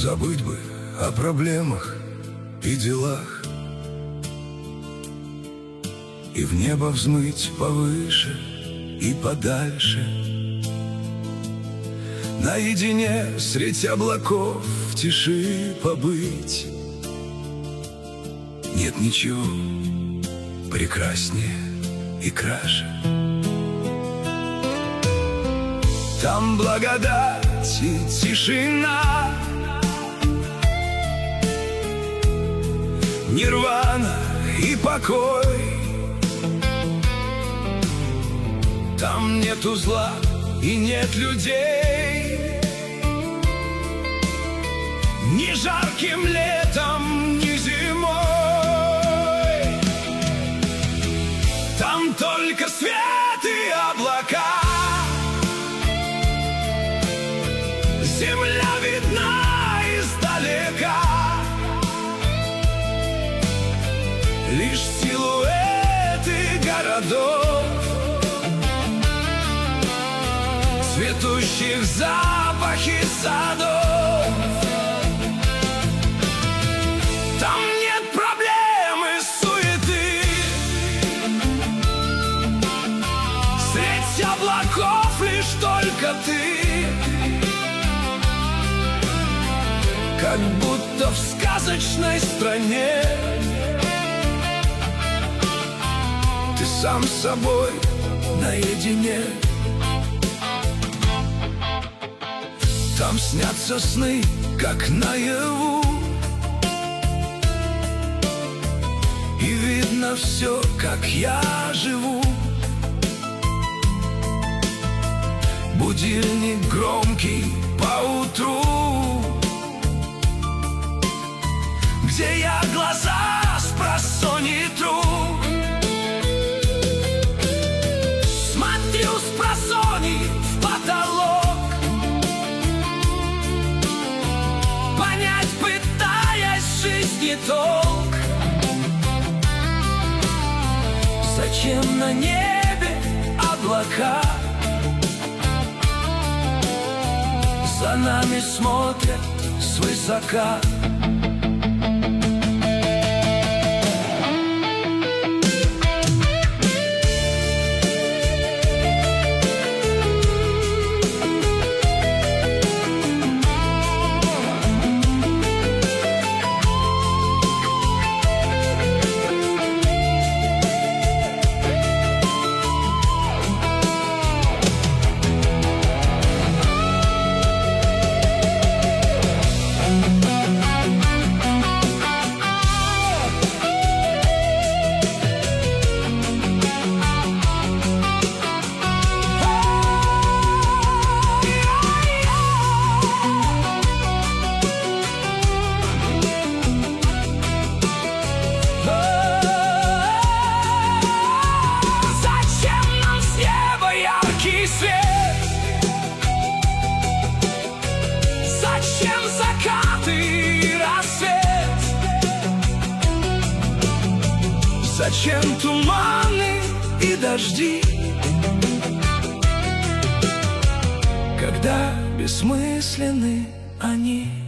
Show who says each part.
Speaker 1: Забыть бы о проблемах и делах, и в небо взмыть повыше и подальше. Наедине средь облаков в тиши побыть. Нет ничего прекраснее и краше. Там благодать и тишина, нирвана и покой. Там нету зла и нет людей, ни жарким летом, ни зимой. Там только свет и облака, земля видна издалека, лишь силуэты городов, цветущих запахи садов. Там нет проблемы, суеты, средь облаков лишь только ты, как будто в сказочной стране. Ты сам с собой наедине. Там снятся сны, как наяву, и видно все, как я живу. Будильник громкий поутру, где я глаза спросонья тру. Смотрю спросонья в потолок, понять пытаясь жизни толк. Зачем на небе облака? За нами смотрят свысока.
Speaker 2: Зачем закаты и рассвет?
Speaker 1: Зачем туманы и дожди, когда бессмысленны они?